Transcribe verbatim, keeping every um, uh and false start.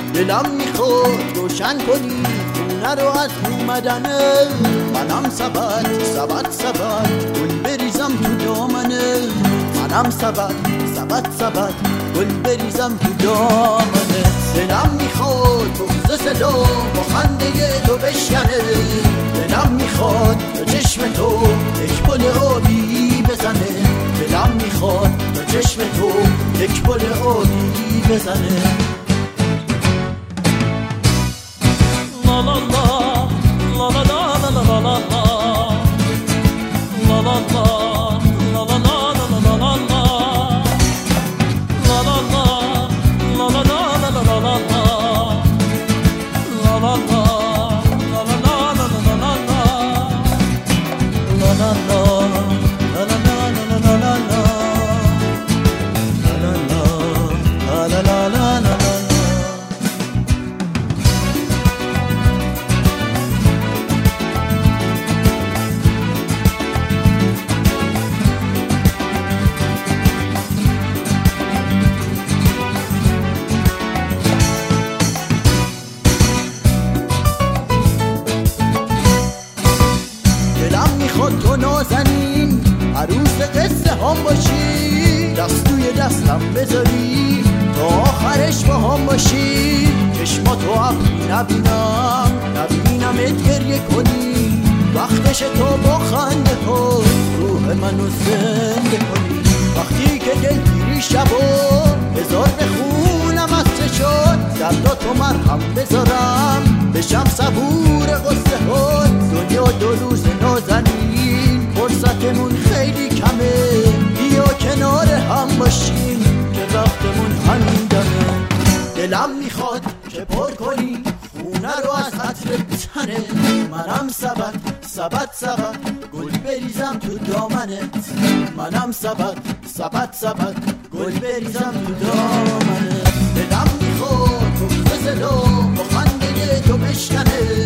دلم میخواد روشن کنی خونه رو از اومدنه. منم سبد سبد سبد گل بریزم تو دامنه. منم سبد سبد سبد گل بریزم تو دامنه. دلم میخواد بغض صدا با خنده تو بشکنه. دلم میخواد تا چشم تو یک بل آبی بزنه. دلم میخواد تا چشم تو یک بل آبی بزنه. لا لا لا لا لا لا لا لا لا لا لا لا تو نازنین عروس قصه هم باشی. دست توی دستم بذاری تا آخرش با هم باشی. چشماتو ابری نبینم نبینمت گریه کنی. وقتش تو با خنده کن روح منو زنده کنی. وقتی که دلگیری شبا بذار بخونم از چشات. درداتو مرهم بذارم بشم صبور قصه ها. دنیا دو روز نازنین فرصتمون خیلی کمه. بیا کنار هم باشیم که وقتمون همین دمه. دلم میخواد که پر کنی خونه رو از عطر تنه. منم سبد سبد سبد گل بریزم تو دامنت. منم سبد سبد سبد گل بریزم تو دامنت. دلم میخواد بغض صدا با خنده تو بشکنه.